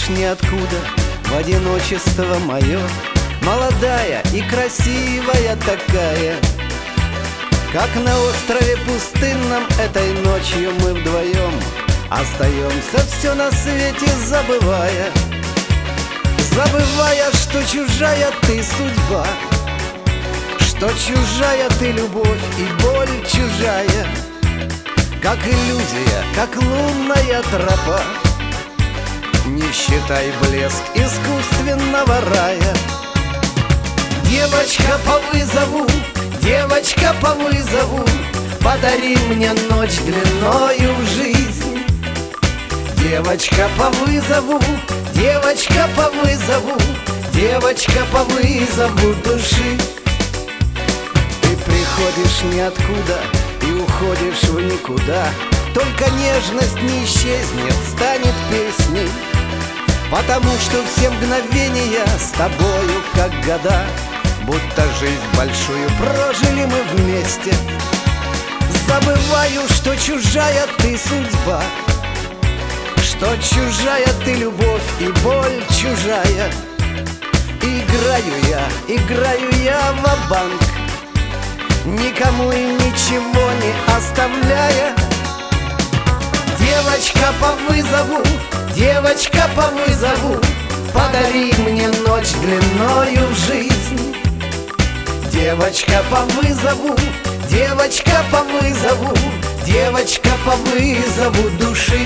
приходишь ниоткуда в одиночество мое, молодая и красивая такая. Как на острове пустынном этой ночью мы вдвоем остаемся, все на свете забывая. Забывая, что чужая ты судьба, что чужая ты любовь и боль чужая. Как иллюзия, как лунная тропа, не считай блеск искусственного рая. Девочка по вызову, девочка по вызову, подари мне ночь длиною в жизнь. Девочка по вызову, девочка по вызову, девочка по вызову души. Ты приходишь ниоткуда и уходишь в никуда, только нежность не исчезнет, станет песней. Потому что все мгновения с тобою как года, будто жизнь большую прожили мы вместе. Забываю, что чужая ты судьба, что чужая ты любовь и боль чужая. Играю я ва-банк, никому и ничего не оставляя. Девочка по вызову, девочка по вызову, подари мне ночь длиною в жизнь. Девочка по вызову, девочка по вызову, девочка по вызову души.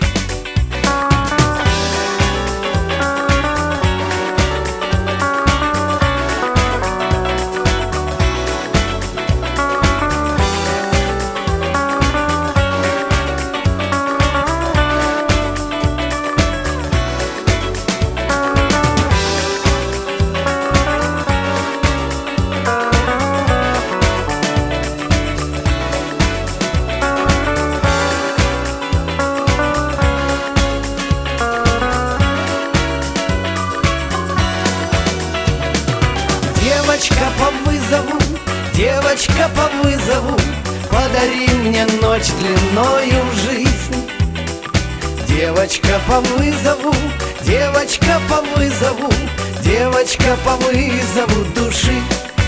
Девочка по вызову, девочка по вызову, подари мне ночь длиною в жизнь. Девочка по вызову, девочка по вызову, девочка по вызову души.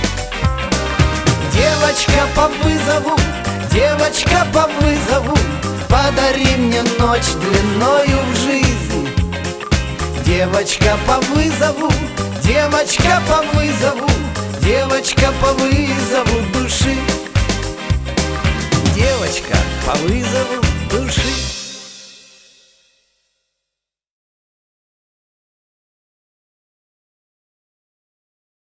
Девочка по вызову, девочка по вызову, подари мне ночь длиною в жизнь. Девочка по вызову, девочка по вызову, девочка по вызову души. Девочка по вызову души.